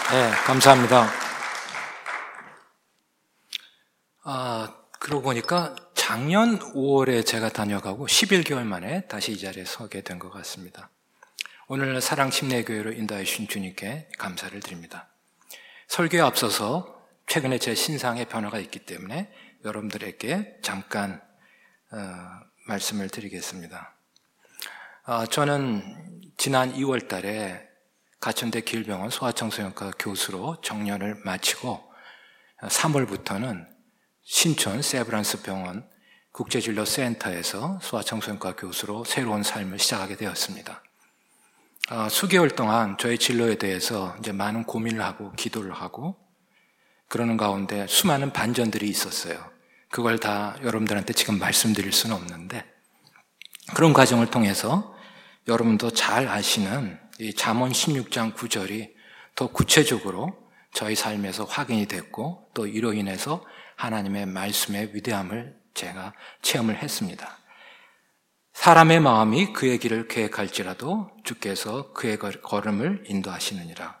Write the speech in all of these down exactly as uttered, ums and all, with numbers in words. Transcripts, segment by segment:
네, 감사합니다. 아, 그러고 보니까 작년 오월에 제가 다녀가고 십일 개월 만에 다시 이 자리에 서게 된 것 같습니다. 오늘 사랑침례교회로 인도해 주신 주님께 감사를 드립니다. 설교에 앞서서 최근에 제 신상의 변화가 있기 때문에 여러분들에게 잠깐 어, 말씀을 드리겠습니다. 어, 저는 지난 이월 달에 가천대 길병원 소아청소년과 교수로 정년을 마치고 삼월부터는 신촌 세브란스 병원 국제진료센터에서 소아청소년과 교수로 새로운 삶을 시작하게 되었습니다. 어, 수개월 동안 저의 진로에 대해서 이제 많은 고민을 하고 기도를 하고 그러는 가운데 수많은 반전들이 있었어요. 그걸 다 여러분들한테 지금 말씀드릴 수는 없는데 그런 과정을 통해서 여러분도 잘 아시는 이 잠언 십육 장 구 절이 더 구체적으로 저희 삶에서 확인이 됐고 또 이로 인해서 하나님의 말씀의 위대함을 제가 체험을 했습니다. 사람의 마음이 그의 길을 계획할지라도 주께서 그의 걸음을 인도하시느니라.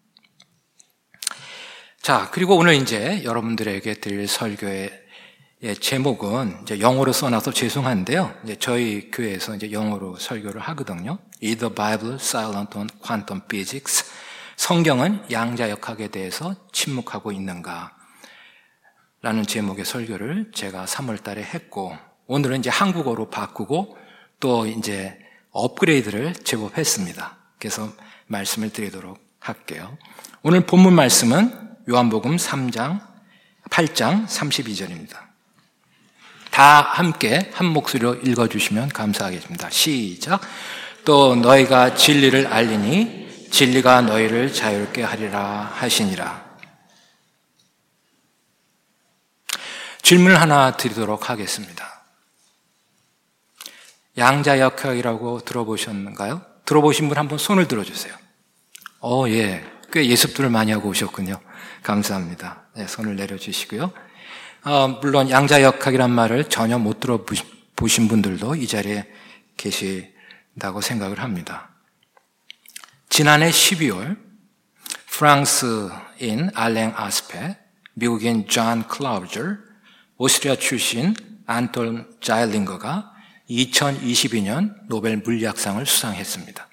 자, 그리고 오늘 이제 여러분들에게 드릴 설교의 제목은 이제 영어로 써놔서 죄송한데요. 이제 저희 교회에서 이제 영어로 설교를 하거든요. Is the Bible silent on quantum physics? 성경은 양자역학에 대해서 침묵하고 있는가? 라는 제목의 설교를 제가 삼월 달에 했고, 오늘은 이제 한국어로 바꾸고 또 이제 업그레이드를 제법 했습니다. 그래서 말씀을 드리도록 할게요. 오늘 본문 말씀은 요한복음 삼 장, 팔 장 삼십이 절입니다. 다 함께 한 목소리로 읽어주시면 감사하겠습니다. 시작. 또 너희가 진리를 알리니 진리가 너희를 자유롭게 하리라 하시니라. 질문을 하나 드리도록 하겠습니다. 양자역학이라고 들어보셨는가요? 들어보신 분 한번 손을 들어주세요. 어, 예. 꽤 예습들을 많이 하고 오셨군요. 감사합니다. 네, 손을 내려주시고요. 어, 물론 양자역학이란 말을 전혀 못 들어보신 분들도 이 자리에 계신다고 생각을 합니다. 지난해 십이월 프랑스인 알랭 아스페, 미국인 존 클라우저, 오스트리아 출신 안톨 자일링거가 이천이십이 년 노벨 물리학상을 수상했습니다.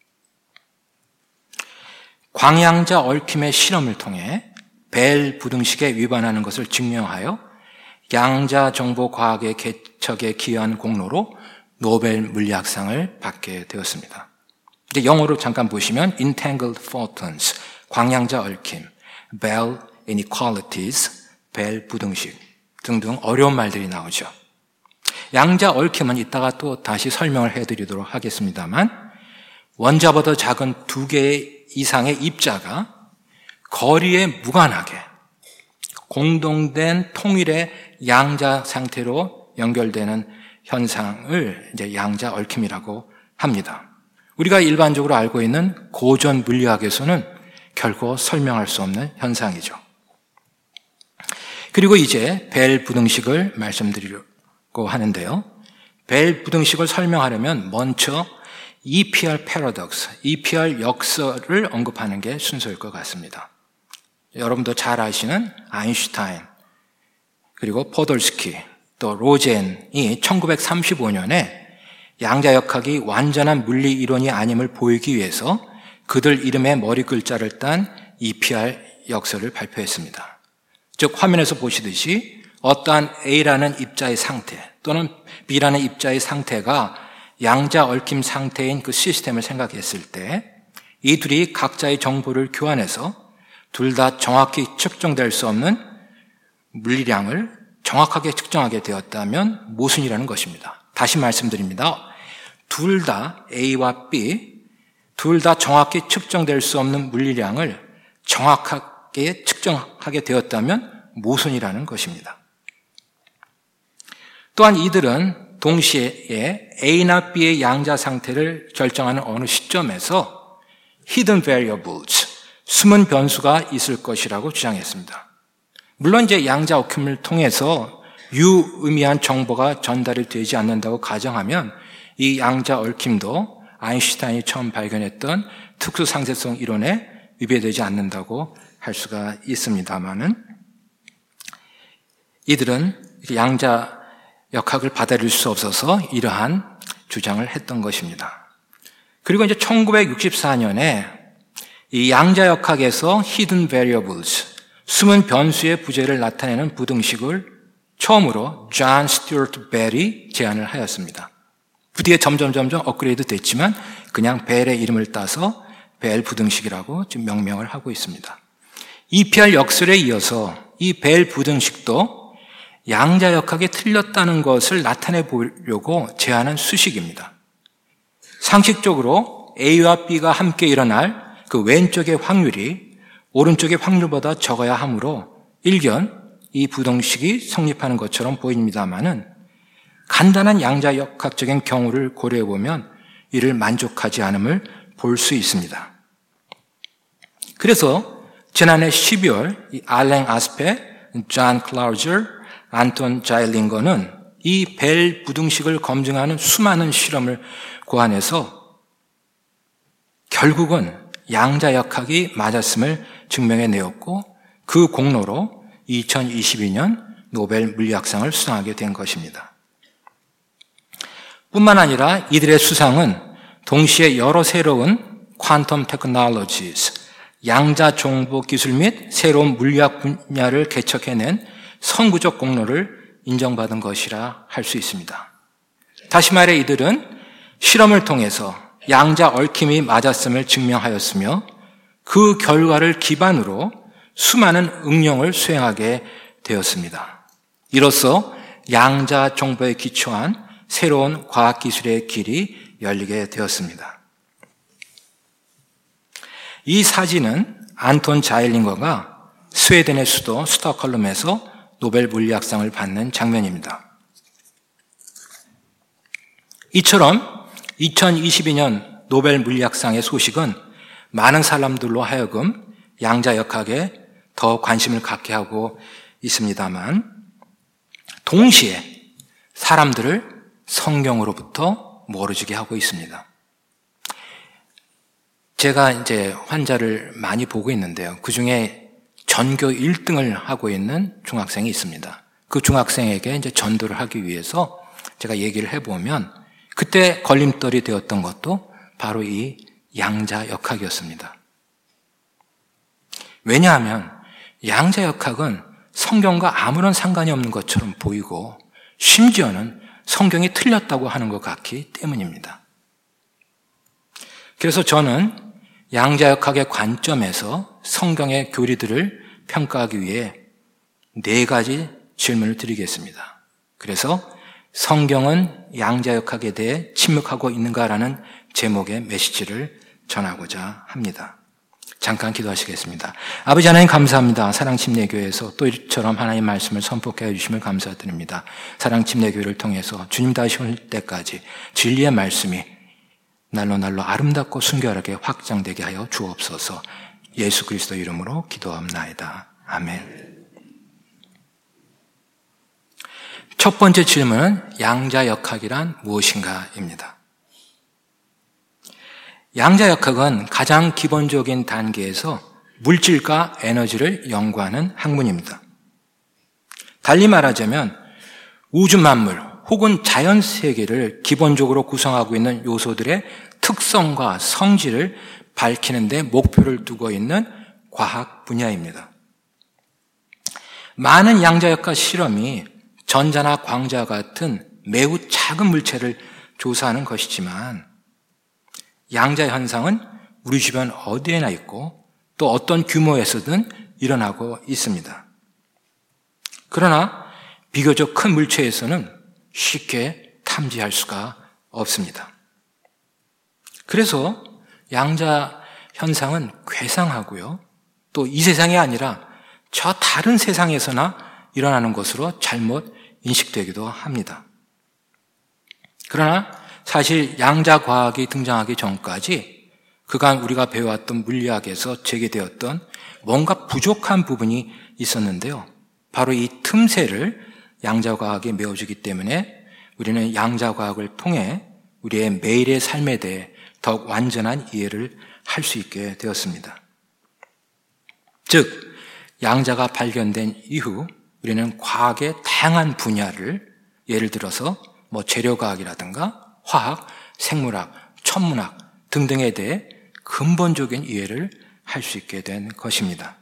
광양자 얽힘의 실험을 통해 벨 부등식에 위반하는 것을 증명하여 양자 정보 과학의 개척에 기여한 공로로 노벨 물리학상을 받게 되었습니다. 이제 영어로 잠깐 보시면 entangled photons, 광양자 얽힘, Bell inequalities, 벨 부등식 등등 어려운 말들이 나오죠. 양자 얽힘은 이따가 또 다시 설명을 해드리도록 하겠습니다만 원자보다 작은 두 개 이상의 입자가 거리에 무관하게 공동된 통일의 양자 상태로 연결되는 현상을 이제 양자 얽힘이라고 합니다. 우리가 일반적으로 알고 있는 고전 물리학에서는 결코 설명할 수 없는 현상이죠. 그리고 이제 벨 부등식을 말씀드리려고 하는데요. 벨 부등식을 설명하려면 먼저 이피알 패러독스, 이피알 역설을 언급하는 게 순서일 것 같습니다. 여러분도 잘 아시는 아인슈타인, 그리고 포돌스키, 또 로젠이 천구백삼십오 년에 양자역학이 완전한 물리 이론이 아님을 보이기 위해서 그들 이름의 머리 글자를 딴 이피알 역설을 발표했습니다. 즉 화면에서 보시듯이 어떠한 A라는 입자의 상태 또는 B라는 입자의 상태가 양자 얽힘 상태인 그 시스템을 생각했을 때 이 둘이 각자의 정보를 교환해서 둘 다 정확히 측정될 수 없는 물리량을 정확하게 측정하게 되었다면 모순이라는 것입니다. 다시 말씀드립니다. 둘 다 A와 B, 둘 다 정확히 측정될 수 없는 물리량을 정확하게 측정하게 되었다면 모순이라는 것입니다. 또한 이들은 동시에 A나 B의 양자 상태를 결정하는 어느 시점에서 hidden variables, 숨은 변수가 있을 것이라고 주장했습니다. 물론 이제 양자 얽힘을 통해서 유의미한 정보가 전달이 되지 않는다고 가정하면 이 양자 얽힘도 아인슈타인이 처음 발견했던 특수상세성 이론의 위배되지 않는다고 할 수가 있습니다만은 이들은 양자 역학을 받아들일 수 없어서 이러한 주장을 했던 것입니다. 그리고 이제 천구백육십사 년에 이 양자 역학에서 hidden variables, 숨은 변수의 부재를 나타내는 부등식을 처음으로 존 스튜어트 벨이 제안을 하였습니다. 그 뒤에 점점 점점 업그레이드 됐지만 그냥 벨의 이름을 따서 벨 부등식이라고 지금 명명을 하고 있습니다. 이피알 역설에 이어서 이 벨 부등식도 양자 역학이 틀렸다는 것을 나타내 보려고 제안한 수식입니다. 상식적으로 A와 B가 함께 일어날 그 왼쪽의 확률이 오른쪽의 확률보다 적어야 하므로 일견 이 부등식이 성립하는 것처럼 보입니다만은 간단한 양자 역학적인 경우를 고려해 보면 이를 만족하지 않음을 볼 수 있습니다. 그래서 지난해 십이월 이 알랭 아스페, 존 클라우저, 안톤 자일링거는 이 벨 부등식을 검증하는 수많은 실험을 고안해서 결국은 양자 역학이 맞았음을 증명해 내었고 그 공로로 이천이십이 년 노벨 물리학상을 수상하게 된 것입니다. 뿐만 아니라 이들의 수상은 동시에 여러 새로운 퀀텀 테크놀로지스, 양자 정보 기술 및 새로운 물리학 분야를 개척해낸 선구적 공로를 인정받은 것이라 할 수 있습니다. 다시 말해 이들은 실험을 통해서 양자 얽힘이 맞았음을 증명하였으며 그 결과를 기반으로 수많은 응용을 수행하게 되었습니다. 이로써 양자 정보에 기초한 새로운 과학기술의 길이 열리게 되었습니다. 이 사진은 안톤 자일링거가 스웨덴의 수도 스톡홀름에서 노벨 물리학상을 받는 장면입니다. 이처럼 이천이십이 년 노벨 물리학상의 소식은 많은 사람들로 하여금 양자 역학에 더 관심을 갖게 하고 있습니다만 동시에 사람들을 성경으로부터 멀어지게 하고 있습니다. 제가 이제 환자를 많이 보고 있는데요. 그 중에 전교 일 등을 하고 있는 중학생이 있습니다. 그 중학생에게 이제 전도를 하기 위해서 제가 얘기를 해보면 그때 걸림돌이 되었던 것도 바로 이 양자 역학이었습니다. 왜냐하면 양자 역학은 성경과 아무런 상관이 없는 것처럼 보이고 심지어는 성경이 틀렸다고 하는 것 같기 때문입니다. 그래서 저는 양자 역학의 관점에서 성경의 교리들을 평가하기 위해 네 가지 질문을 드리겠습니다. 그래서 성경은 양자 역학에 대해 침묵하고 있는가라는 제목의 메시지를 전하고자 합니다. 잠깐 기도하시겠습니다. 아버지 하나님 감사합니다. 사랑침례교회에서 또 이처럼 하나님의 말씀을 선포해 주심을 감사드립니다. 사랑침례교회를 통해서 주님 다시 올 때까지 진리의 말씀이 날로 날로 아름답고 순결하게 확장되게 하여 주옵소서. 예수 그리스도 이름으로 기도합나이다. 아멘. 첫 번째 질문은 양자 역학이란 무엇인가입니다. 양자 역학은 가장 기본적인 단계에서 물질과 에너지를 연구하는 학문입니다. 달리 말하자면 우주 만물 혹은 자연 세계를 기본적으로 구성하고 있는 요소들의 특성과 성질을 밝히는 데 목표를 두고 있는 과학 분야입니다. 많은 양자 역학 실험이 전자나 광자 같은 매우 작은 물체를 조사하는 것이지만 양자 현상은 우리 주변 어디에나 있고 또 어떤 규모에서든 일어나고 있습니다. 그러나 비교적 큰 물체에서는 쉽게 탐지할 수가 없습니다. 그래서 양자 현상은 괴상하고요. 또 이 세상이 아니라 저 다른 세상에서나 일어나는 것으로 잘못 인식되기도 합니다. 그러나 사실 양자 과학이 등장하기 전까지 그간 우리가 배워왔던 물리학에서 제기되었던 뭔가 부족한 부분이 있었는데요. 바로 이 틈새를 양자 과학이 메워주기 때문에 우리는 양자 과학을 통해 우리의 매일의 삶에 대해 더욱 완전한 이해를 할 수 있게 되었습니다. 즉 양자가 발견된 이후 우리는 과학의 다양한 분야를 예를 들어서 뭐 재료과학이라든가 화학, 생물학, 천문학 등등에 대해 근본적인 이해를 할 수 있게 된 것입니다.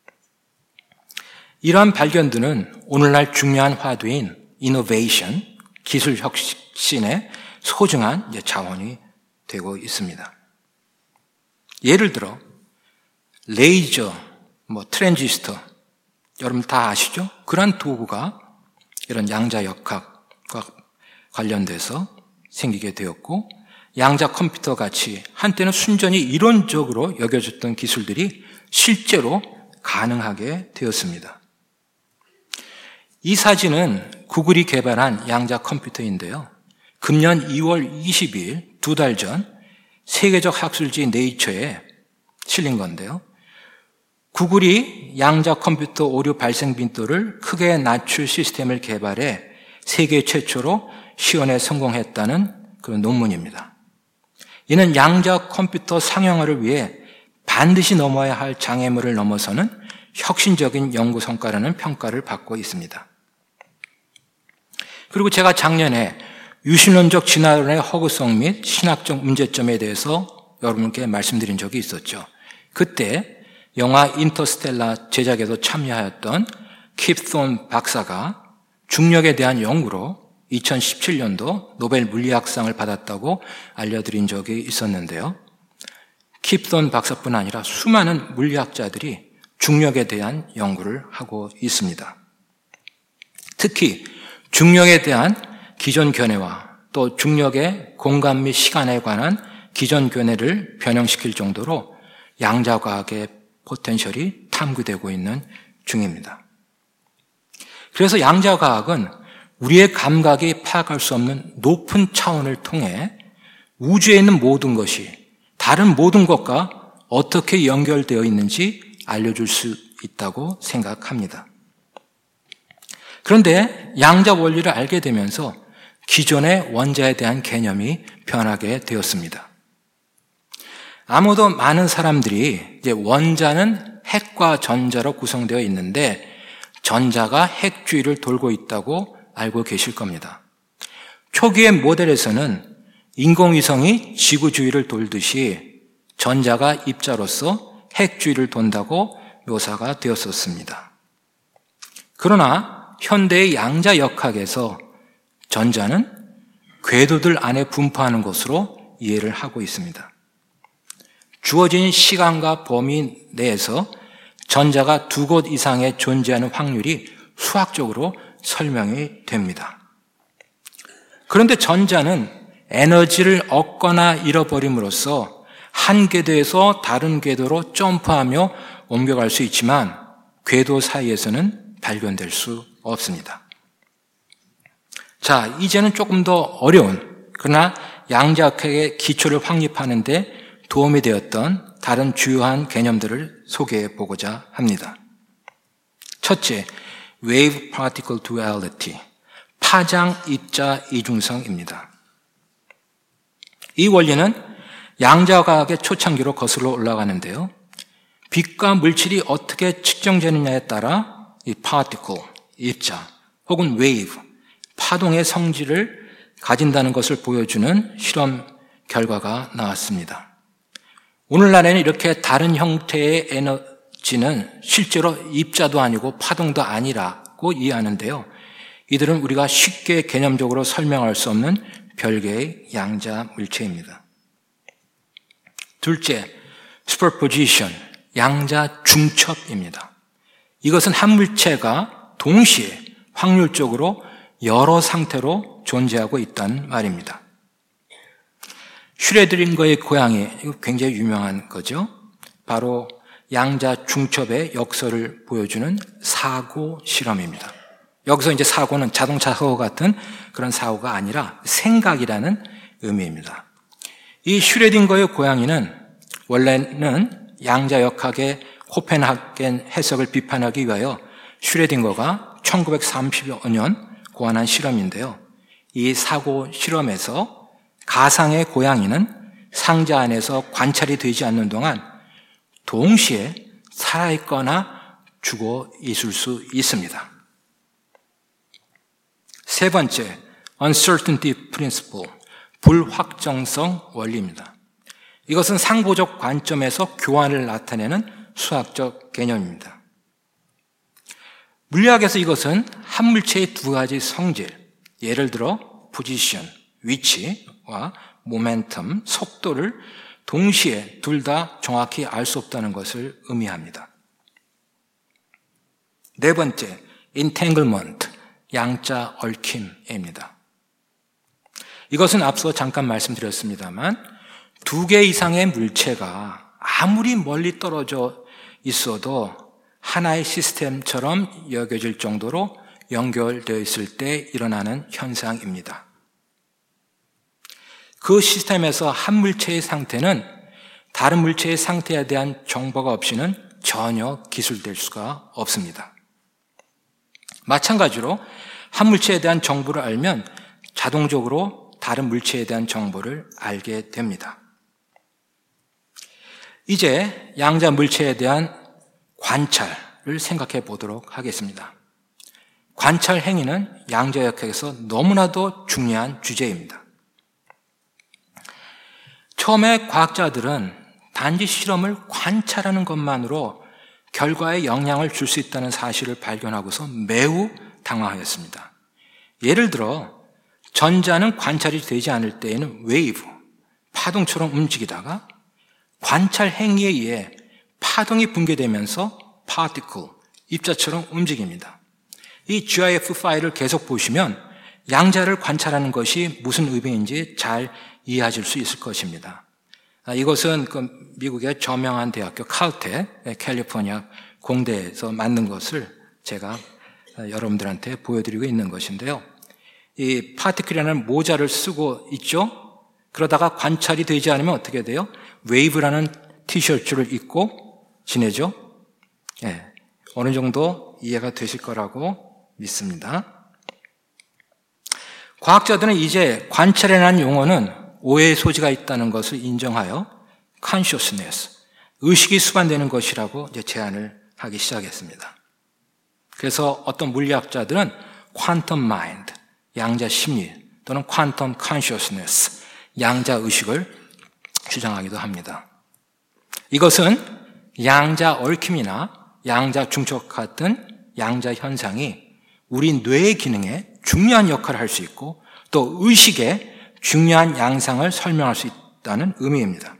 이러한 발견들은 오늘날 중요한 화두인 이노베이션, 기술 혁신의 소중한 자원이 되고 있습니다. 예를 들어 레이저, 뭐 트랜지스터, 여러분 다 아시죠? 그런 도구가 이런 양자역학과 관련돼서 생기게 되었고, 양자 컴퓨터 같이 한때는 순전히 이론적으로 여겨졌던 기술들이 실제로 가능하게 되었습니다. 이 사진은 구글이 개발한 양자 컴퓨터인데요. 금년 이월 이십이일, 두 달 전 세계적 학술지 네이처에 실린 건데요. 구글이 양자 컴퓨터 오류 발생 빈도를 크게 낮출 시스템을 개발해 세계 최초로 시연에 성공했다는 그런 논문입니다. 이는 양자 컴퓨터 상용화를 위해 반드시 넘어야 할 장애물을 넘어서는 혁신적인 연구 성과라는 평가를 받고 있습니다. 그리고 제가 작년에 유신론적 진화론의 허구성 및 신학적 문제점에 대해서 여러분께 말씀드린 적이 있었죠. 그때 영화 인터스텔라 제작에도 참여하였던 킵 톤 박사가 중력에 대한 연구로 이천십칠년도 노벨 물리학상을 받았다고 알려드린 적이 있었는데요. 킵 톤 박사뿐 아니라 수많은 물리학자들이 중력에 대한 연구를 하고 있습니다. 특히 중력에 대한 기존 견해와 또 중력의 공간 및 시간에 관한 기존 견해를 변형시킬 정도로 양자과학의 포텐셜이 탐구되고 있는 중입니다. 그래서 양자과학은 우리의 감각이 파악할 수 없는 높은 차원을 통해 우주에 있는 모든 것이 다른 모든 것과 어떻게 연결되어 있는지 알려줄 수 있다고 생각합니다. 그런데 양자 원리를 알게 되면서 기존의 원자에 대한 개념이 변하게 되었습니다. 아무도 많은 사람들이 이제 원자는 핵과 전자로 구성되어 있는데 전자가 핵 주위를 돌고 있다고 알고 계실 겁니다. 초기의 모델에서는 인공위성이 지구 주위를 돌듯이 전자가 입자로서 핵 주위를 돈다고 묘사가 되었었습니다. 그러나 현대의 양자역학에서 전자는 궤도들 안에 분포하는 것으로 이해를 하고 있습니다. 주어진 시간과 범위 내에서 전자가 두 곳 이상에 존재하는 확률이 수학적으로 설명이 됩니다. 그런데 전자는 에너지를 얻거나 잃어버림으로써 한 궤도에서 다른 궤도로 점프하며 옮겨갈 수 있지만 궤도 사이에서는 발견될 수 없습니다. 자, 이제는 조금 더 어려운 그러나 양자역학의 기초를 확립하는 데 도움이 되었던 다른 주요한 개념들을 소개해 보고자 합니다. 첫째, Wave Particle Duality, 파장 입자 이중성입니다. 이 원리는 양자과학의 초창기로 거슬러 올라가는데요. 빛과 물질이 어떻게 측정되느냐에 따라 이 particle, 입자, 혹은 wave, 파동의 성질을 가진다는 것을 보여주는 실험 결과가 나왔습니다. 오늘날에는 이렇게 다른 형태의 에너지는 실제로 입자도 아니고 파동도 아니라고 이해하는데요. 이들은 우리가 쉽게 개념적으로 설명할 수 없는 별개의 양자 물체입니다. 둘째, superposition, 양자 중첩입니다. 이것은 한 물체가 동시에 확률적으로 여러 상태로 존재하고 있다는 말입니다. 슈레딩거의 고양이, 이거 굉장히 유명한 거죠. 바로 양자 중첩의 역설을 보여주는 사고 실험입니다. 여기서 이제 사고는 자동차 사고 같은 그런 사고가 아니라 생각이라는 의미입니다. 이 슈레딩거의 고양이는 원래는 양자역학의 코펜하겐 해석을 비판하기 위하여 슈레딩거가 천구백삼십여년 고안한 실험인데요. 이 사고 실험에서 가상의 고양이는 상자 안에서 관찰이 되지 않는 동안 동시에 살아있거나 죽어 있을 수 있습니다. 세 번째, uncertainty principle, 불확정성 원리입니다. 이것은 상보적 관점에서 교환을 나타내는 수학적 개념입니다. 물리학에서 이것은 한 물체의 두 가지 성질, 예를 들어 포지션, 위치와 모멘텀, 속도를 동시에 둘 다 정확히 알 수 없다는 것을 의미합니다. 네 번째, entanglement, 양자 얽힘입니다. 이것은 앞서 잠깐 말씀드렸습니다만 두 개 이상의 물체가 아무리 멀리 떨어져 있어도 하나의 시스템처럼 여겨질 정도로 연결되어 있을 때 일어나는 현상입니다. 그 시스템에서 한 물체의 상태는 다른 물체의 상태에 대한 정보가 없이는 전혀 기술될 수가 없습니다. 마찬가지로 한 물체에 대한 정보를 알면 자동적으로 다른 물체에 대한 정보를 알게 됩니다. 이제 양자 물체에 대한 관찰을 생각해 보도록 하겠습니다. 관찰 행위는 양자역학에서 너무나도 중요한 주제입니다. 처음에 과학자들은 단지 실험을 관찰하는 것만으로 결과에 영향을 줄 수 있다는 사실을 발견하고서 매우 당황하였습니다. 예를 들어 전자는 관찰이 되지 않을 때에는 웨이브, 파동처럼 움직이다가 관찰 행위에 의해 파동이 붕괴되면서 파티클, 입자처럼 움직입니다. 이 지아이에프 파일을 계속 보시면 양자를 관찰하는 것이 무슨 의미인지 잘 이해하실 수 있을 것입니다. 이것은 그 미국의 저명한 대학교 칼텍, 캘리포니아 공대에서 만든 것을 제가 여러분들한테 보여드리고 있는 것인데요. 이 파티클이라는 모자를 쓰고 있죠. 그러다가 관찰이 되지 않으면 어떻게 돼요? 웨이브라는 티셔츠를 입고 지내죠. 예, 어느 정도 이해가 되실 거라고 믿습니다. 과학자들은 이제 관찰이라는 용어는 오해의 소지가 있다는 것을 인정하여 consciousness, 의식이 수반되는 것이라고 이제 제안을 하기 시작했습니다. 그래서 어떤 물리학자들은 quantum mind, 양자 심리 또는 quantum consciousness, 양자 의식을 주장하기도 합니다. 이것은 양자 얽힘이나 양자 중첩 같은 양자 현상이 우리 뇌의 기능에 중요한 역할을 할 수 있고 또 의식의 중요한 양상을 설명할 수 있다는 의미입니다.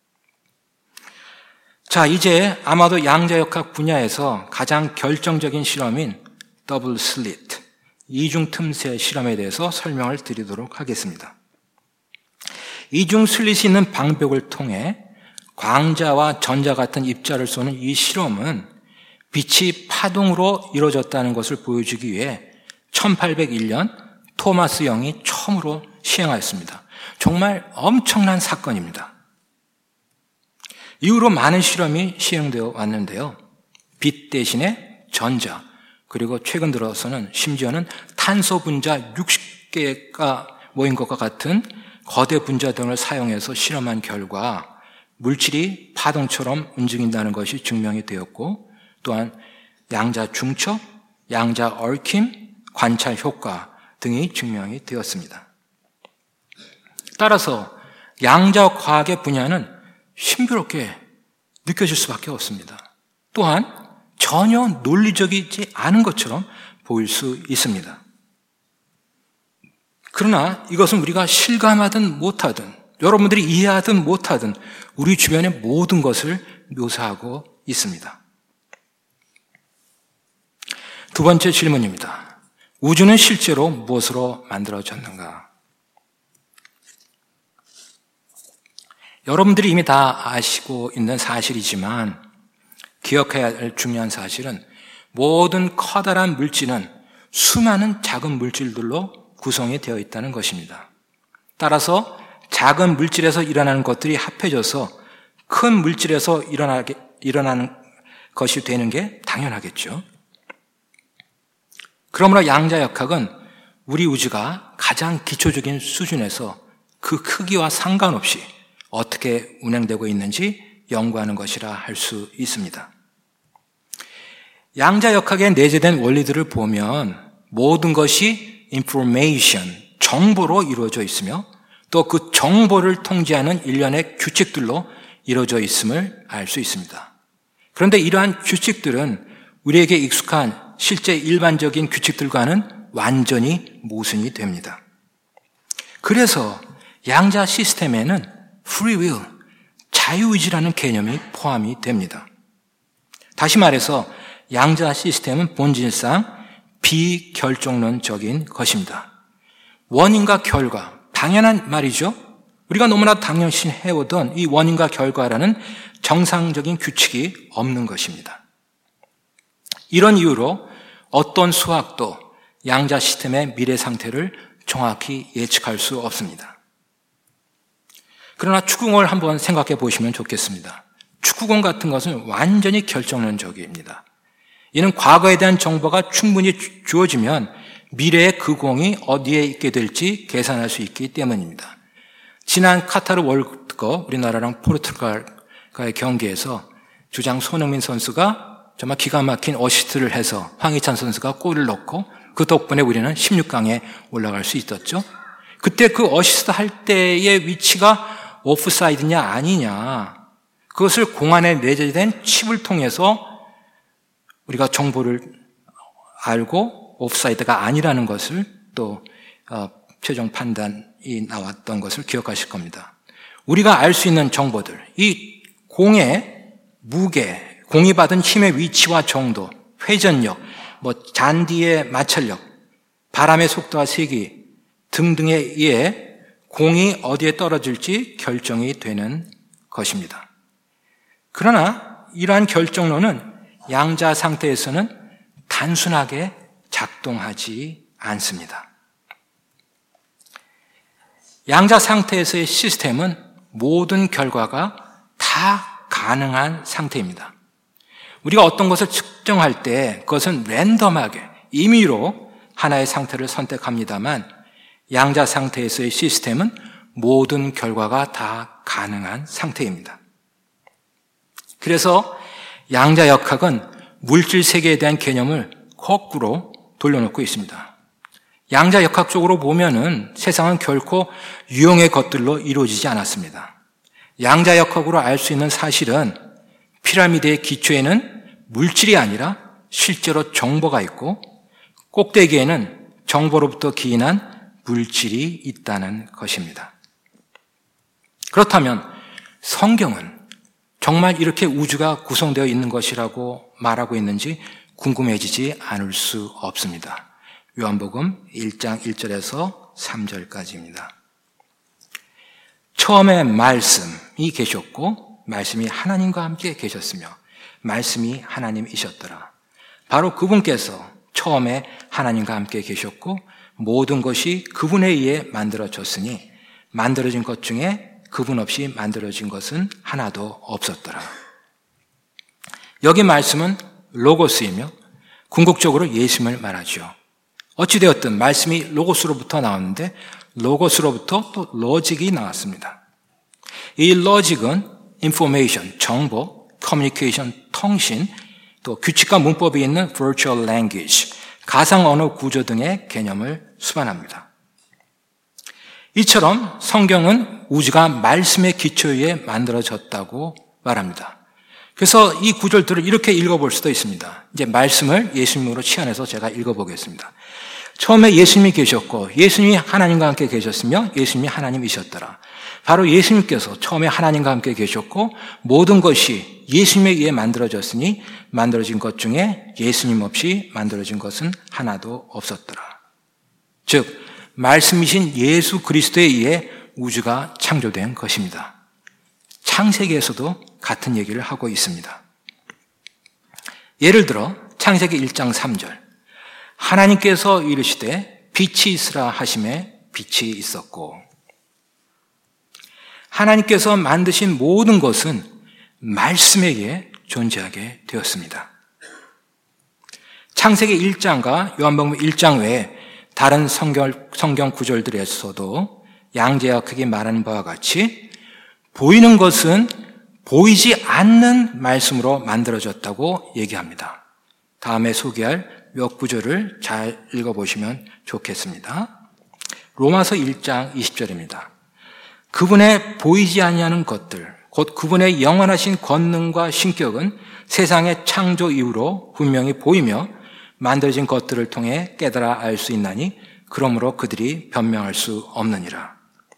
자, 이제 아마도 양자역학 분야에서 가장 결정적인 실험인 더블 슬리트, 이중 틈새 실험에 대해서 설명을 드리도록 하겠습니다. 이중 슬릿이 있는 방벽을 통해 광자와 전자 같은 입자를 쏘는 이 실험은 빛이 파동으로 이루어졌다는 것을 보여주기 위해 천팔백일 년 토마스 영이 처음으로 시행하였습니다. 정말 엄청난 사건입니다. 이후로 많은 실험이 시행되어 왔는데요. 빛 대신에 전자, 그리고 최근 들어서는 심지어는 탄소 분자 육십 개가 모인 것과 같은 거대 분자 등을 사용해서 실험한 결과 물질이 파동처럼 움직인다는 것이 증명이 되었고 또한 양자 중첩, 양자 얽힘, 관찰 효과 등이 증명이 되었습니다. 따라서 양자 과학의 분야는 신비롭게 느껴질 수밖에 없습니다. 또한 전혀 논리적이지 않은 것처럼 보일 수 있습니다. 그러나 이것은 우리가 실감하든 못하든 여러분들이 이해하든 못하든 우리 주변의 모든 것을 묘사하고 있습니다. 두 번째 질문입니다. 우주는 실제로 무엇으로 만들어졌는가? 여러분들이 이미 다 아시고 있는 사실이지만 기억해야 할 중요한 사실은 모든 커다란 물질은 수많은 작은 물질들로 구성이 되어 있다는 것입니다. 따라서 작은 물질에서 일어나는 것들이 합해져서 큰 물질에서 일어나게, 일어나는 것이 되는 게 당연하겠죠. 그러므로 양자역학은 우리 우주가 가장 기초적인 수준에서 그 크기와 상관없이 어떻게 운행되고 있는지 연구하는 것이라 할 수 있습니다. 양자역학에 내재된 원리들을 보면 모든 것이 information, 정보로 이루어져 있으며 또 그 정보를 통제하는 일련의 규칙들로 이루어져 있음을 알 수 있습니다. 그런데 이러한 규칙들은 우리에게 익숙한 실제 일반적인 규칙들과는 완전히 모순이 됩니다. 그래서 양자 시스템에는 free will, 자유의지라는 개념이 포함이 됩니다. 다시 말해서 양자 시스템은 본질상 비결정론적인 것입니다. 원인과 결과, 당연한 말이죠. 우리가 너무나 당연시 해오던 이 원인과 결과라는 정상적인 규칙이 없는 것입니다. 이런 이유로 어떤 수학도 양자 시스템의 미래 상태를 정확히 예측할 수 없습니다. 그러나 축구공을 한번 생각해 보시면 좋겠습니다. 축구공 같은 것은 완전히 결정론적입니다. 이는 과거에 대한 정보가 충분히 주어지면 미래에 그 공이 어디에 있게 될지 계산할 수 있기 때문입니다. 지난 카타르 월드컵 우리나라랑 포르투갈과의 경기에서 주장 손흥민 선수가 정말 기가 막힌 어시스트를 해서 황희찬 선수가 골을 넣고 그 덕분에 우리는 십육 강에 올라갈 수 있었죠. 그때 그 어시스트 할 때의 위치가 오프사이드냐 아니냐, 그것을 공 안에 내재된 칩을 통해서 우리가 정보를 알고 오프사이드가 아니라는 것을 또 최종 판단이 나왔던 것을 기억하실 겁니다. 우리가 알 수 있는 정보들, 이 공의 무게, 공이 받은 힘의 위치와 정도, 회전력, 뭐 잔디의 마찰력, 바람의 속도와 세기 등등에 의해 공이 어디에 떨어질지 결정이 되는 것입니다. 그러나 이러한 결정론은 양자 상태에서는 단순하게 작동하지 않습니다. 양자 상태에서의 시스템은 모든 결과가 다 가능한 상태입니다. 우리가 어떤 것을 측정할 때 그것은 랜덤하게 임의로 하나의 상태를 선택합니다만 양자 상태에서의 시스템은 모든 결과가 다 가능한 상태입니다. 그래서 양자역학은 물질 세계에 대한 개념을 거꾸로 돌려놓고 있습니다. 양자역학적으로 보면은 세상은 결코 유형의 것들로 이루어지지 않았습니다. 양자역학으로 알 수 있는 사실은 피라미드의 기초에는 물질이 아니라 실제로 정보가 있고 꼭대기에는 정보로부터 기인한 물질이 있다는 것입니다. 그렇다면 성경은 정말 이렇게 우주가 구성되어 있는 것이라고 말하고 있는지 궁금해지지 않을 수 없습니다. 요한복음 일 장 일 절에서 삼 절까지입니다. 처음에 말씀이 계셨고 말씀이 하나님과 함께 계셨으며 말씀이 하나님이셨더라. 바로 그분께서 처음에 하나님과 함께 계셨고 모든 것이 그분에 의해 만들어졌으니 만들어진 것 중에 그분 없이 만들어진 것은 하나도 없었더라. 여기 말씀은 로고스이며 궁극적으로 예수님을 말하죠. 어찌되었든 말씀이 로고스로부터 나왔는데 로고스로부터 또 로직이 나왔습니다. 이 로직은 information, 정보, communication, 통신, 또 규칙과 문법이 있는 virtual language, 가상 언어 구조 등의 개념을 수반합니다. 이처럼 성경은 우주가 말씀의 기초에 만들어졌다고 말합니다. 그래서 이 구절들을 이렇게 읽어볼 수도 있습니다. 이제 말씀을 예수님으로 치환해서 제가 읽어보겠습니다. 처음에 예수님이 계셨고 예수님이 하나님과 함께 계셨으며 예수님이 하나님이셨더라. 바로 예수님께서 처음에 하나님과 함께 계셨고 모든 것이 예수님에 의해 만들어졌으니 만들어진 것 중에 예수님 없이 만들어진 것은 하나도 없었더라. 즉 말씀이신 예수 그리스도에 의해 우주가 창조된 것입니다. 창세기에서도 같은 얘기를 하고 있습니다. 예를 들어 창세기 일 장 삼 절, 하나님께서 이르시되 빛이 있으라 하심에 빛이 있었고, 하나님께서 만드신 모든 것은 말씀에 의해 존재하게 되었습니다. 창세기 일 장과 요한복음 일 장 외에 다른 성경, 성경 구절들에서도 양자역학이 말하는 바와 같이 보이는 것은 보이지 않는 말씀으로 만들어졌다고 얘기합니다. 다음에 소개할 몇 구절을 잘 읽어보시면 좋겠습니다. 로마서 일 장 이십 절입니다. 그분의 보이지 아니하는 것들, 곧 그분의 영원하신 권능과 신격은 세상의 창조 이후로 분명히 보이며 만들어진 것들을 통해 깨달아 알 수 있나니 그러므로 그들이 변명할 수 없느니라.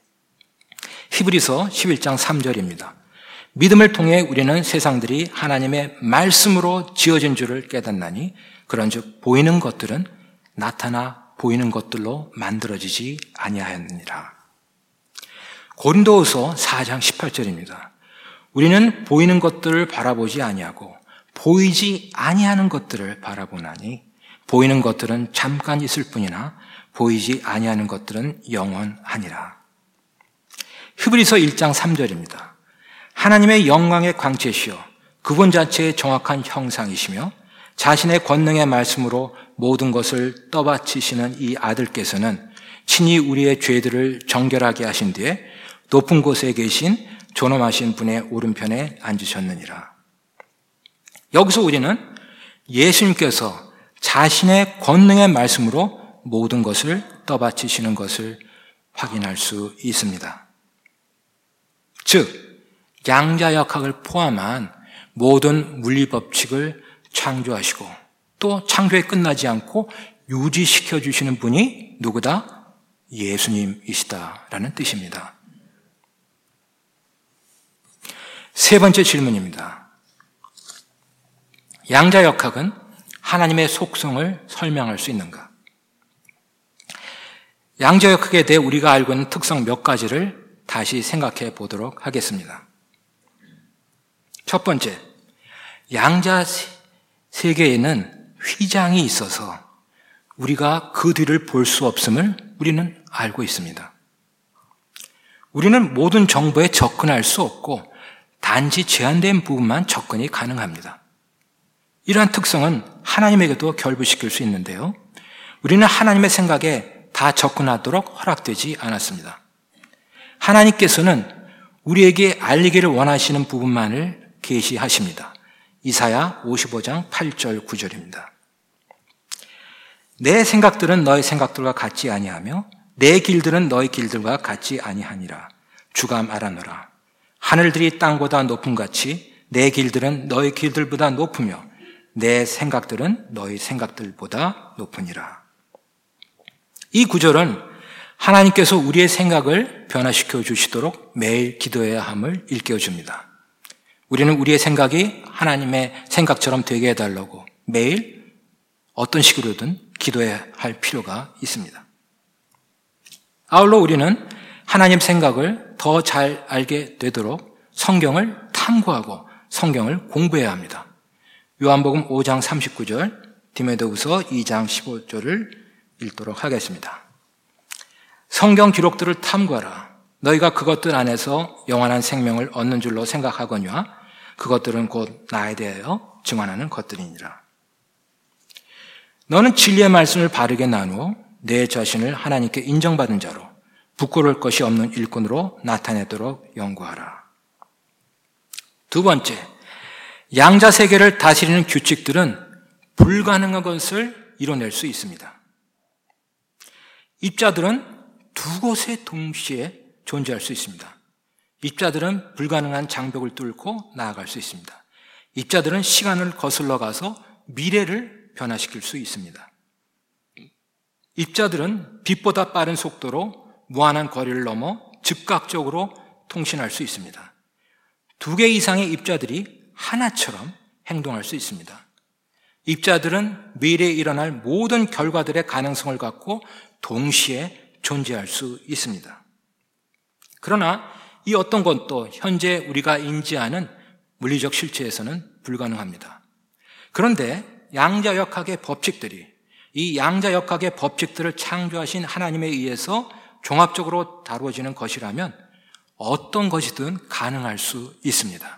히브리서 십일 장 삼 절입니다. 믿음을 통해 우리는 세상들이 하나님의 말씀으로 지어진 줄을 깨닫나니 그런즉 보이는 것들은 나타나 보이는 것들로 만들어지지 아니하였느니라. 고린도후서 사 장 십팔 절입니다. 우리는 보이는 것들을 바라보지 아니하고 보이지 아니하는 것들을 바라보나니 보이는 것들은 잠깐 있을 뿐이나 보이지 아니하는 것들은 영원하니라. 히브리서 일 장 삼 절입니다. 하나님의 영광의 광채시여 그분 자체의 정확한 형상이시며 자신의 권능의 말씀으로 모든 것을 떠받치시는 이 아들께서는 친히 우리의 죄들을 정결하게 하신 뒤에 높은 곳에 계신 존엄하신 분의 오른편에 앉으셨느니라. 여기서 우리는 예수님께서 자신의 권능의 말씀으로 모든 것을 떠받치시는 것을 확인할 수 있습니다. 즉 양자역학을 포함한 모든 물리법칙을 창조하시고 또 창조에 끝나지 않고 유지시켜 주시는 분이 누구다? 예수님이시다라는 뜻입니다. 세 번째 질문입니다. 양자역학은 하나님의 속성을 설명할 수 있는가? 양자역학에 대해 우리가 알고 있는 특성 몇 가지를 다시 생각해 보도록 하겠습니다. 첫 번째, 양자 세계에는 휘장이 있어서 우리가 그 뒤를 볼 수 없음을 우리는 알고 있습니다. 우리는 모든 정보에 접근할 수 없고 단지 제한된 부분만 접근이 가능합니다. 이러한 특성은 하나님에게도 결부시킬 수 있는데요. 우리는 하나님의 생각에 다 접근하도록 허락되지 않았습니다. 하나님께서는 우리에게 알리기를 원하시는 부분만을 계시하십니다. 이사야 오십오 장 팔 절 구 절입니다. 내 생각들은 너의 생각들과 같지 아니하며 내 길들은 너의 길들과 같지 아니하니라. 주가 말하노라. 하늘들이 땅보다 높음같이 내 길들은 너의 길들보다 높으며 내 생각들은 너희 생각들보다 높으니라. 이 구절은 하나님께서 우리의 생각을 변화시켜 주시도록 매일 기도해야 함을 일깨워 줍니다. 우리는 우리의 생각이 하나님의 생각처럼 되게 해달라고 매일 어떤 식으로든 기도해야 할 필요가 있습니다. 아울러 우리는 하나님 생각을 더 잘 알게 되도록 성경을 탐구하고 성경을 공부해야 합니다. 요한복음 오 장 삼십구 절, 디모데후서 이 장 십오 절을 읽도록 하겠습니다. 성경 기록들을 탐구하라. 너희가 그것들 안에서 영원한 생명을 얻는 줄로 생각하거니와 그것들은 곧 나에 대하여 증언하는 것들이니라. 너는 진리의 말씀을 바르게 나누어 내 자신을 하나님께 인정받은 자로 부끄러울 것이 없는 일꾼으로 나타내도록 연구하라. 두 번째, 양자 세계를 다스리는 규칙들은 불가능한 것을 이뤄낼 수 있습니다. 입자들은 두 곳에 동시에 존재할 수 있습니다. 입자들은 불가능한 장벽을 뚫고 나아갈 수 있습니다. 입자들은 시간을 거슬러 가서 미래를 변화시킬 수 있습니다. 입자들은 빛보다 빠른 속도로 무한한 거리를 넘어 즉각적으로 통신할 수 있습니다. 두 개 이상의 입자들이 하나처럼 행동할 수 있습니다. 입자들은 미래에 일어날 모든 결과들의 가능성을 갖고 동시에 존재할 수 있습니다. 그러나 이 어떤 것도 현재 우리가 인지하는 물리적 실체에서는 불가능합니다. 그런데 양자역학의 법칙들이 이 양자역학의 법칙들을 창조하신 하나님에 의해서 종합적으로 다루어지는 것이라면 어떤 것이든 가능할 수 있습니다.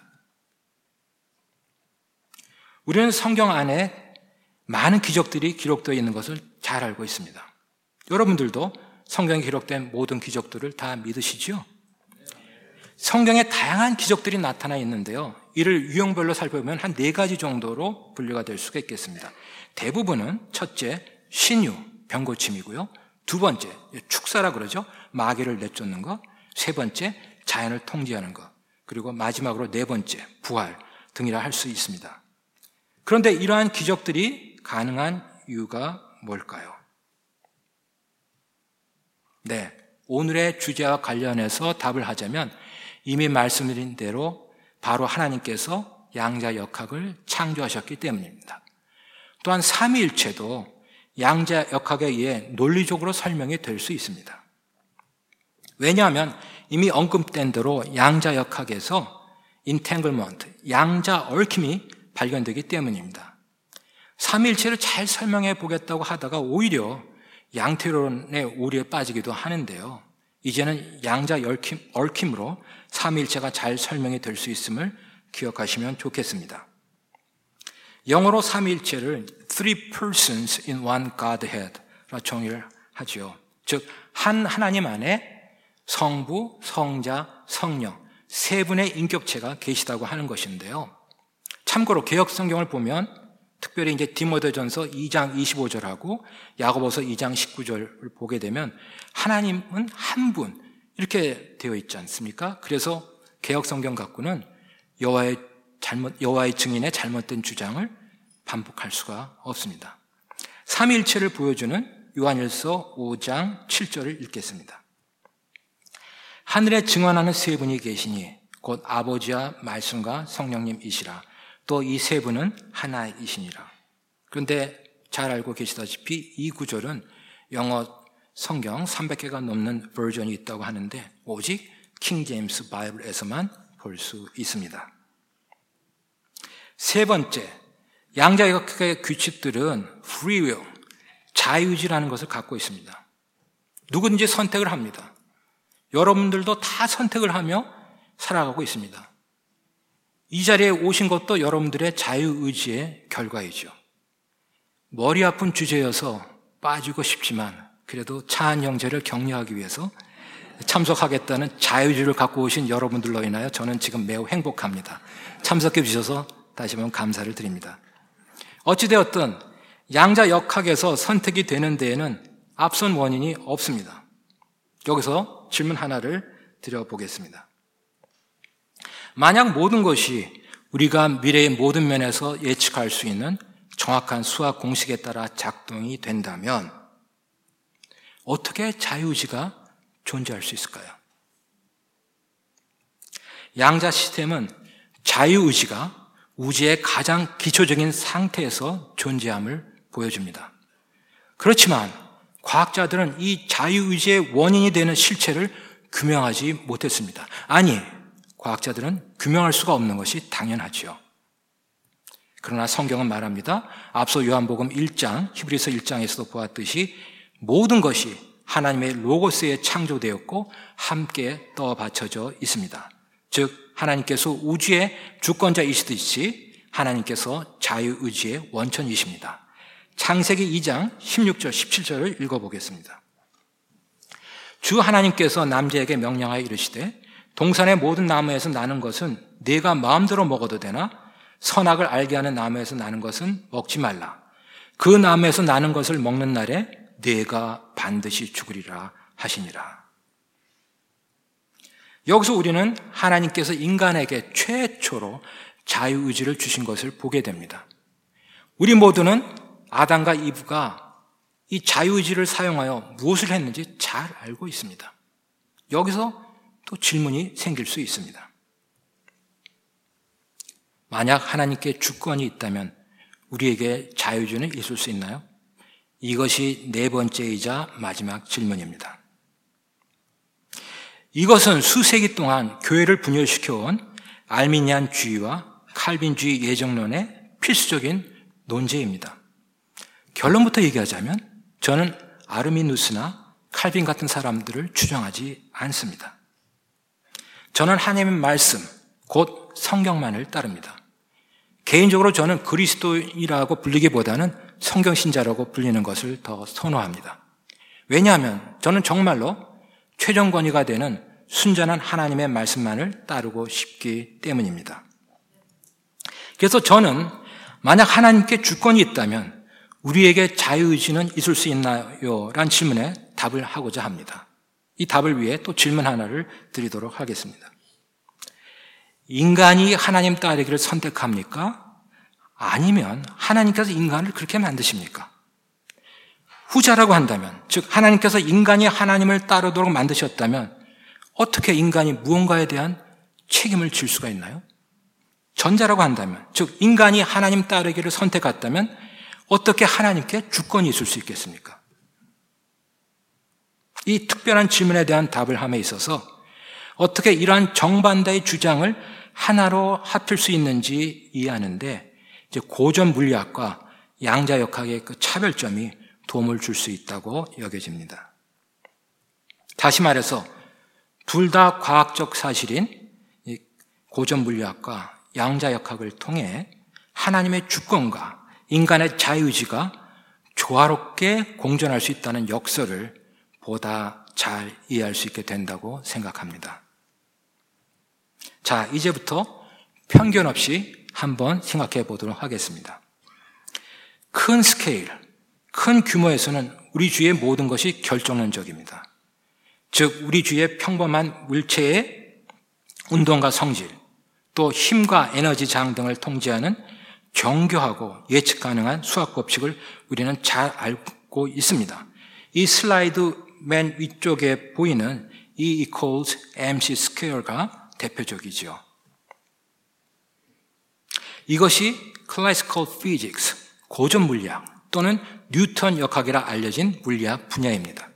우리는 성경 안에 많은 기적들이 기록되어 있는 것을 잘 알고 있습니다. 여러분들도 성경에 기록된 모든 기적들을 다 믿으시죠? 성경에 다양한 기적들이 나타나 있는데요. 이를 유형별로 살펴보면 한 네 가지 정도로 분류가 될 수가 있겠습니다. 대부분은 첫째, 신유, 병고침이고요. 두 번째, 축사라 그러죠. 마귀를 내쫓는 것. 세 번째, 자연을 통제하는 것. 그리고 마지막으로 네 번째, 부활 등이라 할 수 있습니다. 그런데 이러한 기적들이 가능한 이유가 뭘까요? 네, 오늘의 주제와 관련해서 답을 하자면 이미 말씀드린 대로 바로 하나님께서 양자 역학을 창조하셨기 때문입니다. 또한 삼위일체도 양자 역학에 의해 논리적으로 설명이 될 수 있습니다. 왜냐하면 이미 언급된 대로 양자 역학에서 entanglement, 양자 얽힘이 발견되기 때문입니다. 삼위일체를 잘 설명해 보겠다고 하다가 오히려 양태론의 오류에 빠지기도 하는데요. 이제는 양자 얽힘, 얽힘으로 삼위일체가 잘 설명이 될 수 있음을 기억하시면 좋겠습니다. 영어로 삼위일체를 three persons in one Godhead라 정의를 하죠. 즉, 한 하나님 안에 성부, 성자, 성령 세 분의 인격체가 계시다고 하는 것인데요. 참고로 개역 성경을 보면 특별히 이제 디모데전서 이 장 이십오 절하고 야고보서 이 장 십구 절을 보게 되면 하나님은 한 분 이렇게 되어 있지 않습니까? 그래서 개역 성경 갖고는 여호와의 잘못 여호와의 증인의 잘못된 주장을 반복할 수가 없습니다. 삼위일체를 보여주는 요한일서 오 장 칠 절을 읽겠습니다. 하늘에 증언하는 세 분이 계시니 곧 아버지와 말씀과 성령님이시라. 또 이 세 분은 하나이시니라. 그런데 잘 알고 계시다시피 이 구절은 영어 성경 삼백 개가 넘는 버전이 있다고 하는데 오직 킹 제임스 바이블에서만 볼 수 있습니다. 세 번째, 양자역학의 규칙들은 free will, 자유의지라는 것을 갖고 있습니다. 누구든지 선택을 합니다. 여러분들도 다 선택을 하며 살아가고 있습니다. 이 자리에 오신 것도 여러분들의 자유의지의 결과이죠. 머리 아픈 주제여서 빠지고 싶지만 그래도 차한 형제를 격려하기 위해서 참석하겠다는 자유의지를 갖고 오신 여러분들로 인하여 저는 지금 매우 행복합니다. 참석해 주셔서 다시 한번 감사를 드립니다. 어찌되었든 양자 역학에서 선택이 되는 데에는 앞선 원인이 없습니다. 여기서 질문 하나를 드려보겠습니다. 만약 모든 것이 우리가 미래의 모든 면에서 예측할 수 있는 정확한 수학 공식에 따라 작동이 된다면 어떻게 자유의지가 존재할 수 있을까요? 양자 시스템은 자유의지가 우주의 가장 기초적인 상태에서 존재함을 보여줍니다. 그렇지만 과학자들은 이 자유의지의 원인이 되는 실체를 규명하지 못했습니다. 아니, 과학자들은 규명할 수가 없는 것이 당연하지요. 그러나 성경은 말합니다. 앞서 요한복음 일 장, 히브리서 일 장에서도 보았듯이 모든 것이 하나님의 로고스에 창조되었고 함께 떠받쳐져 있습니다. 즉 하나님께서 우주의 주권자이시듯이 하나님께서 자유의지의 원천이십니다. 창세기 이 장 십육 절 십칠 절을 읽어보겠습니다. 주 하나님께서 남자에게 명령하여 이르시되 동산의 모든 나무에서 나는 것은 네가 마음대로 먹어도 되나 선악을 알게 하는 나무에서 나는 것은 먹지 말라. 그 나무에서 나는 것을 먹는 날에 네가 반드시 죽으리라 하시니라. 여기서 우리는 하나님께서 인간에게 최초로 자유의지를 주신 것을 보게 됩니다. 우리 모두는 아담과 이브가 이 자유의지를 사용하여 무엇을 했는지 잘 알고 있습니다. 여기서 또 질문이 생길 수 있습니다. 만약 하나님께 주권이 있다면 우리에게 자유의지는 있을 수 있나요? 이것이 네 번째이자 마지막 질문입니다. 이것은 수세기 동안 교회를 분열시켜온 알미니안주의와 칼빈주의 예정론의 필수적인 논제입니다. 결론부터 얘기하자면 저는 아르미누스나 칼빈 같은 사람들을 추종하지 않습니다. 저는 하나님의 말씀, 곧 성경만을 따릅니다. 개인적으로 저는 그리스도인이라고 불리기보다는 성경신자라고 불리는 것을 더 선호합니다. 왜냐하면 저는 정말로 최종 권위가 되는 순전한 하나님의 말씀만을 따르고 싶기 때문입니다. 그래서 저는 만약 하나님께 주권이 있다면 우리에게 자유의지는 있을 수 있나요? 라는 질문에 답을 하고자 합니다. 이 답을 위해 또 질문 하나를 드리도록 하겠습니다. 인간이 하나님 따르기를 선택합니까? 아니면 하나님께서 인간을 그렇게 만드십니까? 후자라고 한다면, 즉 하나님께서 인간이 하나님을 따르도록 만드셨다면 어떻게 인간이 무언가에 대한 책임을 질 수가 있나요? 전자라고 한다면, 즉 인간이 하나님 따르기를 선택했다면 어떻게 하나님께 주권이 있을 수 있겠습니까? 이 특별한 질문에 대한 답을 함에 있어서 어떻게 이러한 정반대의 주장을 하나로 합칠 수 있는지 이해하는데 이제 고전 물리학과 양자역학의 그 차별점이 도움을 줄 수 있다고 여겨집니다. 다시 말해서 둘 다 과학적 사실인 고전 물리학과 양자역학을 통해 하나님의 주권과 인간의 자유의지가 조화롭게 공존할 수 있다는 역설을 보다 잘 이해할 수 있게 된다고 생각합니다. 자, 이제부터 편견 없이 한번 생각해 보도록 하겠습니다. 큰 스케일, 큰 규모에서는 우리 주위의 모든 것이 결정론적입니다. 즉 우리 주위의 평범한 물체의 운동과 성질, 또 힘과 에너지 장 등을 통제하는 정교하고 예측 가능한 수학 법칙을 우리는 잘 알고 있습니다. 이 슬라이드 맨 위쪽에 보이는 E equals 엠씨 square가 대표적이죠. 이것이 classical physics, 고전 물리학 또는 뉴턴 역학이라 알려진 물리학 분야입니다.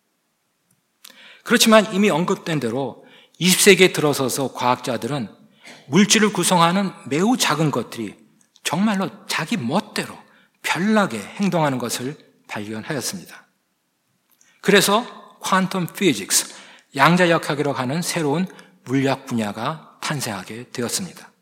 그렇지만 이미 언급된 대로 이십 세기에 들어서서 과학자들은 물질을 구성하는 매우 작은 것들이 정말로 자기 멋대로 별나게 행동하는 것을 발견하였습니다. 그래서 퀀텀 피직스, 양자역학이라고 하는 새로운 물리학 분야가 탄생하게 되었습니다.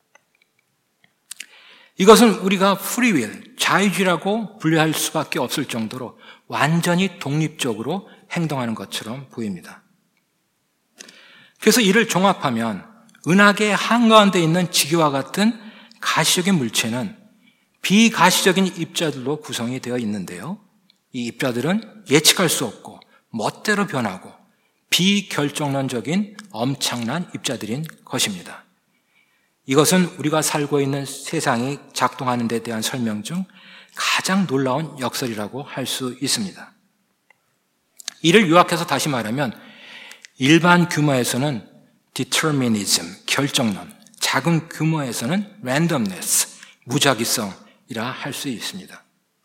이것은 우리가 프리윌, 자유주의라고 분류할 수밖에 없을 정도로 완전히 독립적으로 행동하는 것처럼 보입니다. 그래서 이를 종합하면 은하계 한가운데 있는 지구와 같은 가시적인 물체는 비가시적인 입자들로 구성이 되어 있는데요. 이 입자들은 예측할 수 없고 멋대로 변하고 비결정론적인 엄청난 입자들인 것입니다. 이것은 우리가 살고 있는 세상이 작동하는 데 대한 설명 중 가장 놀라운 역설이라고 할 수 있습니다. 이를 요약해서 다시 말하면 일반 규모에서는 determinism, 결정론, 작은 규모에서는 randomness, 무작위성이라 할 수 있습니다.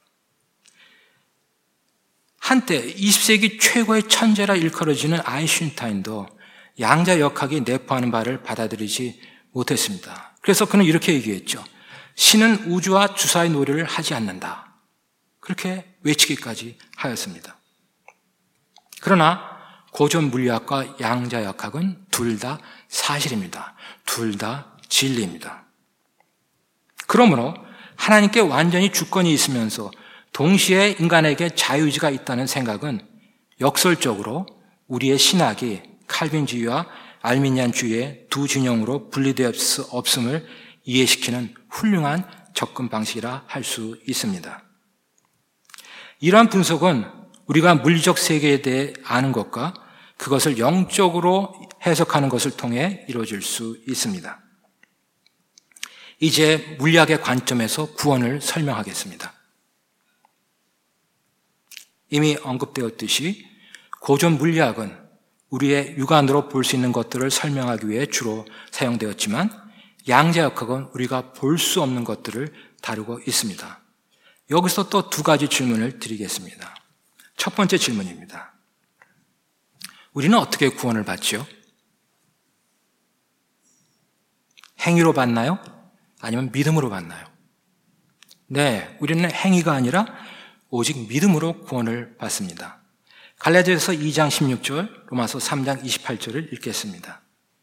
한때 이십 세기 최고의 천재라 일컬어지는 아인슈타인도 양자역학이 내포하는 바를 받아들이지 못했습니다. 그래서 그는 이렇게 얘기했죠. 신은 우주와 주사의 놀이를 하지 않는다. 그렇게 외치기까지 하였습니다. 그러나 고전 물리학과 양자역학은 둘 다 사실입니다. 둘 다 진리입니다. 그러므로 하나님께 완전히 주권이 있으면서 동시에 인간에게 자유의지가 있다는 생각은 역설적으로 우리의 신학이 칼빈주의와 알미니안주의의 두 진영으로 분리될 수 없음을 이해시키는 훌륭한 접근 방식이라 할 수 있습니다. 이러한 분석은 우리가 물리적 세계에 대해 아는 것과 그것을 영적으로 해석하는 것을 통해 이루어질 수 있습니다. 이제 물리학의 관점에서 구원을 설명하겠습니다. 이미 언급되었듯이 고전 물리학은 우리의 육안으로 볼 수 있는 것들을 설명하기 위해 주로 사용되었지만 양자역학은 우리가 볼 수 없는 것들을 다루고 있습니다. 여기서 또 두 가지 질문을 드리겠습니다. 첫 번째 질문입니다. 우리는 어떻게 구원을 받죠? 행위로 받나요? 아니면 믿음으로 받나요? 네, 우리는 행위가 아니라 오직 믿음으로 구원을 받습니다. 갈라디아서 이 장 십육 절, 로마서 삼 장 이십팔 절을 읽겠습니다.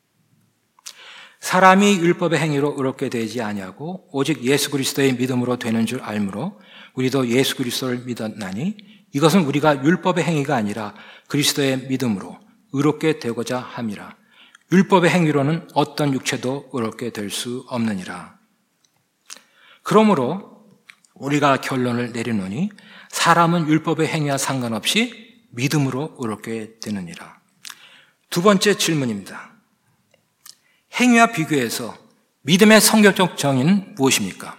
사람이 율법의 행위로 의롭게 되지 아니하고 오직 예수 그리스도의 믿음으로 되는 줄 알므로 우리도 예수 그리스도를 믿었나니 이것은 우리가 율법의 행위가 아니라 그리스도의 믿음으로 의롭게 되고자 함이라. 율법의 행위로는 어떤 육체도 의롭게 될 수 없느니라. 그러므로 우리가 결론을 내리노니 사람은 율법의 행위와 상관없이 믿음으로 의롭게 되느니라. 두 번째 질문입니다. 행위와 비교해서 믿음의 성경적 정의는 무엇입니까?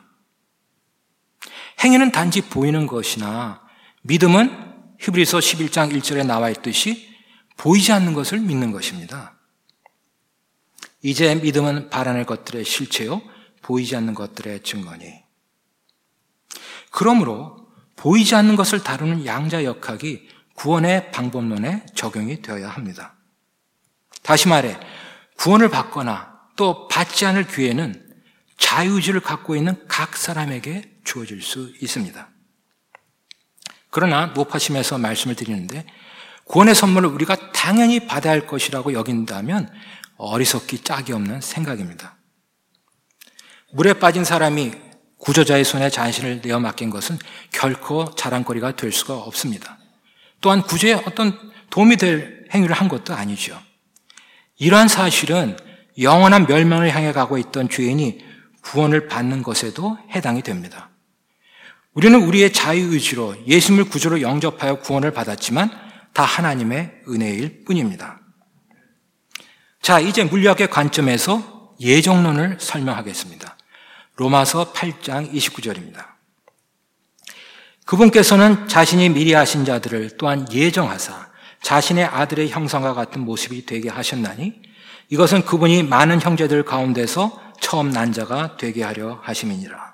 행위는 단지 보이는 것이나 믿음은 히브리서 십일 장 일 절에 나와 있듯이 보이지 않는 것을 믿는 것입니다. 이제 믿음은 바라는 것들의 실체요, 보이지 않는 것들의 증거니. 그러므로 보이지 않는 것을 다루는 양자역학이 구원의 방법론에 적용이 되어야 합니다. 다시 말해 구원을 받거나 또 받지 않을 기회는 자유의지를 갖고 있는 각 사람에게 주어질 수 있습니다. 그러나 노파심에서 말씀을 드리는데 구원의 선물을 우리가 당연히 받아야 할 것이라고 여긴다면 어리석기 짝이 없는 생각입니다. 물에 빠진 사람이 구조자의 손에 자신을 내어 맡긴 것은 결코 자랑거리가 될 수가 없습니다. 또한 구조에 어떤 도움이 될 행위를 한 것도 아니죠. 이러한 사실은 영원한 멸망을 향해 가고 있던 죄인이 구원을 받는 것에도 해당이 됩니다. 우리는 우리의 자유의지로 예수님을 구주로 영접하여 구원을 받았지만 다 하나님의 은혜일 뿐입니다. 자, 이제 물리학의 관점에서 예정론을 설명하겠습니다. 로마서 팔 장 이십구 절입니다. 그분께서는 자신이 미리 하신 자들을 또한 예정하사 자신의 아들의 형상과 같은 모습이 되게 하셨나니 이것은 그분이 많은 형제들 가운데서 처음 난 자가 되게 하려 하심이니라.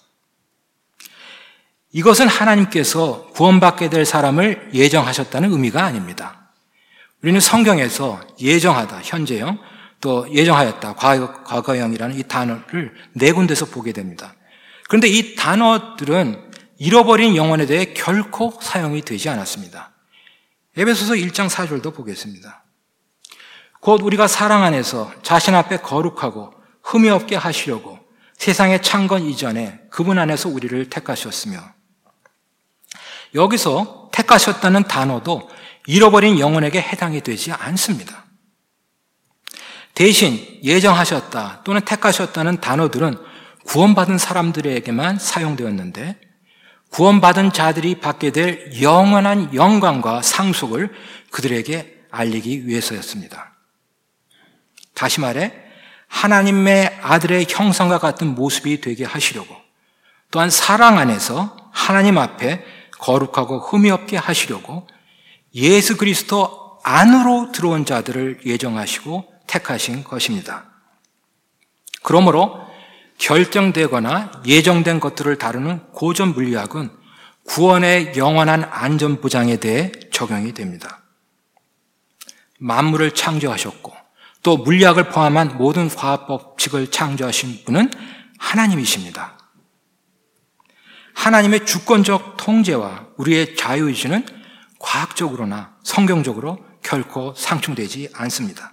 이것은 하나님께서 구원받게 될 사람을 예정하셨다는 의미가 아닙니다. 우리는 성경에서 예정하다, 현재형, 또 예정하였다, 과거, 과거형이라는 이 단어를 네 군데서 보게 됩니다. 그런데 이 단어들은 잃어버린 영혼에 대해 결코 사용이 되지 않았습니다. 에베소서 일 장 사 절도 보겠습니다. 곧 우리가 사랑 안에서 자신 앞에 거룩하고 흠이 없게 하시려고 세상에 창건 이전에 그분 안에서 우리를 택하셨으며, 여기서 택하셨다는 단어도 잃어버린 영혼에게 해당이 되지 않습니다. 대신 예정하셨다 또는 택하셨다는 단어들은 구원받은 사람들에게만 사용되었는데 구원받은 자들이 받게 될 영원한 영광과 상속을 그들에게 알리기 위해서였습니다. 다시 말해 하나님의 아들의 형상과 같은 모습이 되게 하시려고, 또한 사랑 안에서 하나님 앞에 거룩하고 흠이 없게 하시려고 예수 그리스도 안으로 들어온 자들을 예정하시고 택하신 것입니다. 그러므로 결정되거나 예정된 것들을 다루는 고전 물리학은 구원의 영원한 안전보장에 대해 적용이 됩니다. 만물을 창조하셨고 또 물리학을 포함한 모든 과학 법칙을 창조하신 분은 하나님이십니다. 하나님의 주권적 통제와 우리의 자유의지는 과학적으로나 성경적으로 결코 상충되지 않습니다.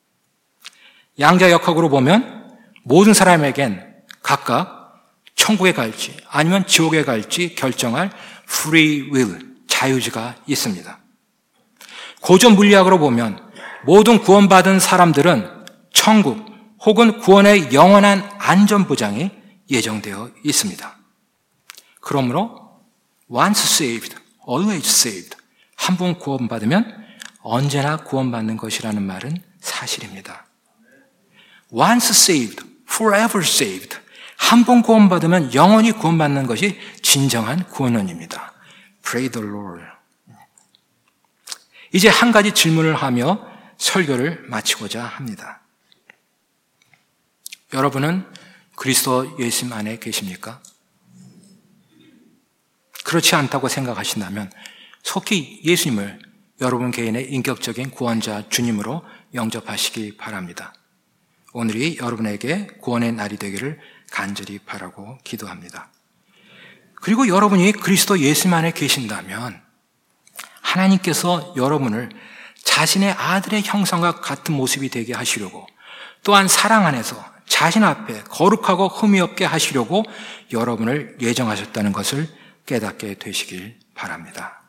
양자역학으로 보면 모든 사람에겐 각각 천국에 갈지 아니면 지옥에 갈지 결정할 free will, 자유의지가 있습니다. 고전 물리학으로 보면 모든 구원받은 사람들은 천국 혹은 구원의 영원한 안전보장이 예정되어 있습니다. 그러므로 once saved, always saved, 한 번 구원받으면 언제나 구원받는 것이라는 말은 사실입니다. once saved, forever saved, 한 번 구원받으면 영원히 구원받는 것이 진정한 구원론입니다. Praise the Lord. 이제 한 가지 질문을 하며 설교를 마치고자 합니다. 여러분은 그리스도 예수님 안에 계십니까? 그렇지 않다고 생각하신다면 속히 예수님을 여러분 개인의 인격적인 구원자 주님으로 영접하시기 바랍니다. 오늘이 여러분에게 구원의 날이 되기를 간절히 바라고 기도합니다. 그리고 여러분이 그리스도 예수님 안에 계신다면 하나님께서 여러분을 자신의 아들의 형상과 같은 모습이 되게 하시려고, 또한 사랑 안에서 자신 앞에 거룩하고 흠이 없게 하시려고 여러분을 예정하셨다는 것을 깨닫게 되시길 바랍니다.